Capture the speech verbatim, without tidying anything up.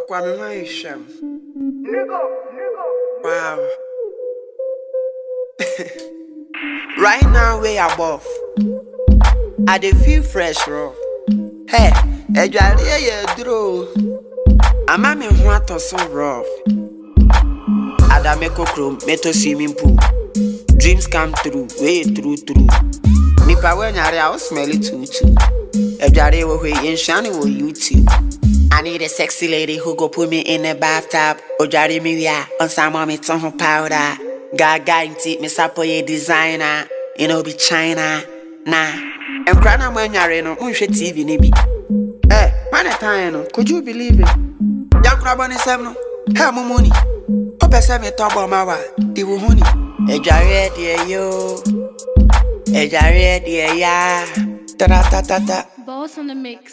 Kwame Maisham. Wow. Right now we above. I dey feel fresh, bro. Hey, ejari ye dro. Ama me ho ato so rough. Adameko krom meto swimming pool. Dreams come true, way true true. Nipa we nyare I smell it too too. Ejari wo we yenshani wo YouTube. I need a sexy lady who go put me in a bathtub. Ojari mi wia, on some mommy ton ho powder. Gaga inti me sapoye designer. You know be China, nah. And grana man yare no unhwe T V ni bi. Eh, man at time no, could you believe it? Young crabani seven no, hey mo money. Ope se me tobo mawa, di wo honey. Ejare de yo, ejare de ya. Ta ta ta ta. Boss on the mix.